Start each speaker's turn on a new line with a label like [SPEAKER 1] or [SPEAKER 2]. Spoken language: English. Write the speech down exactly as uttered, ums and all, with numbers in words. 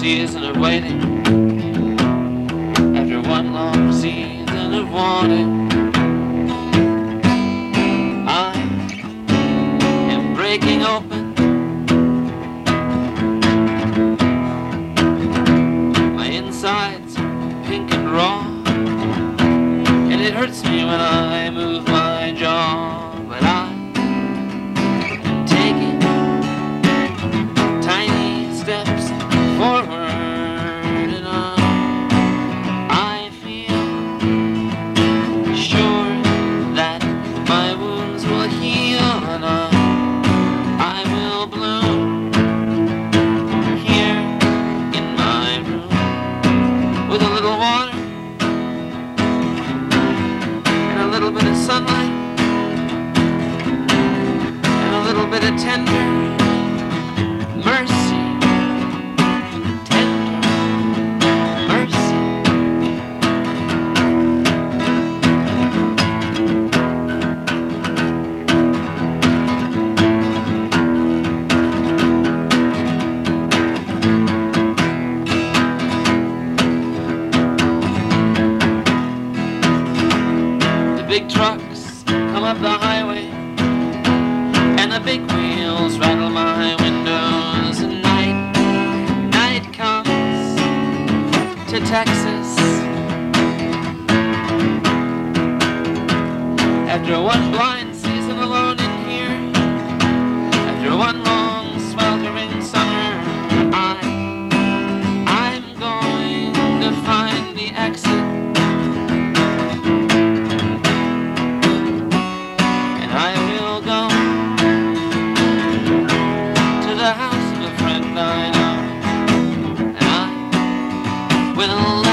[SPEAKER 1] season of waiting, after one long season of wanting, I am breaking open my insides, pink and raw, and it hurts me when I move my jaw, but I am taking tiny steps forward, and I, I feel sure that my wounds will heal, and I, I will bloom here in my room with a little water and a little bit of sunlight and a little bit of tender mercy. Big trucks come up the highway, and the big wheels rattle my windows, and night, night comes to Texas. After one blind season alone in here, after one long sweltering summer, I, I'm going to find the exit. The house of a friend I know, and I will